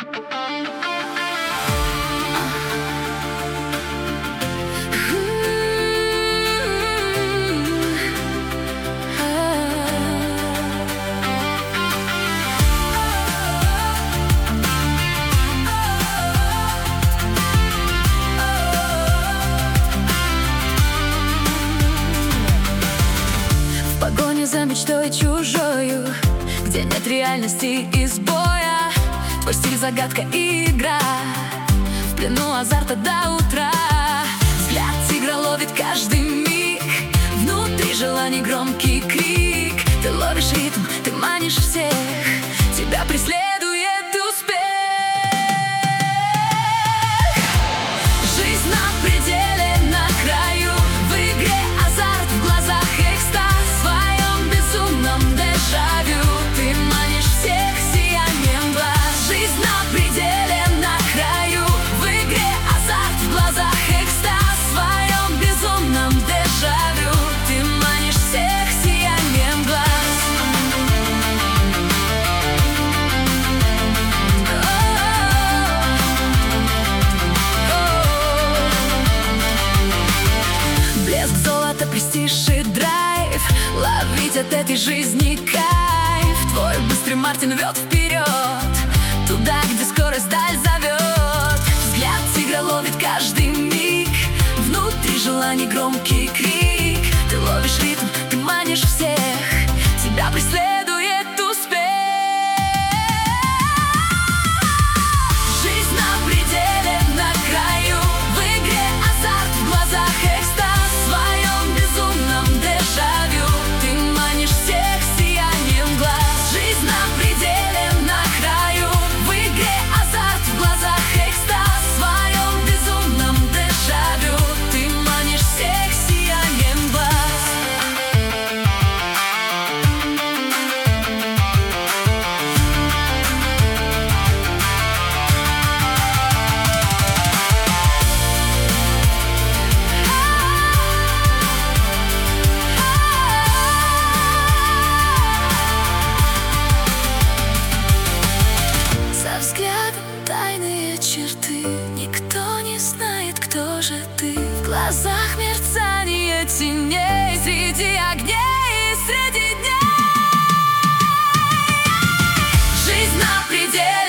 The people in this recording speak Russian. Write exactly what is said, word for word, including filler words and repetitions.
За мечтой чужою, где нет реальности и сбоя. Твой стиль — загадка и игра, в плену азарта до утра. Взгляд тигра ловит каждый миг, внутри желаний громкий крик. Ты ловишь ритм, ты манишь всех, тебя преследует успех. Жизнь на пределе, на краю, в игре азарт, в глазах экстаз. Ты манишь всех сиянием глаз. Жизнь на пределе, на краю, в игре азарт, в глазах экстаз. В своем безумном дежавю ты манишь всех сиянием глаз. Блеск золота, престиж и драйв, ловить от этой жизни кайф. Твой быстрый Мартин вёт вперед, туда, где скорость даль зовет. Взгляд тигра ловит каждый миг, внутри желаний громкий крик. Ты ловишь ритм, ты манишь всех, тебя преследует успех. Жизнь на пределе, на краю, в игре азарт, в глазах экстаз. В своем безумном дежавю ты манишь всех сиянием глаз. Жизнь на пределе, на краю, в игре азарт, в глазах экстаз. В своем безумном дежавю ты манишь всех сиянием глаз. За взглядом тайные черты, никто не знает, кто же ты. В глазах мерцание теней, среди огней и среди дней. Жизнь на пределе.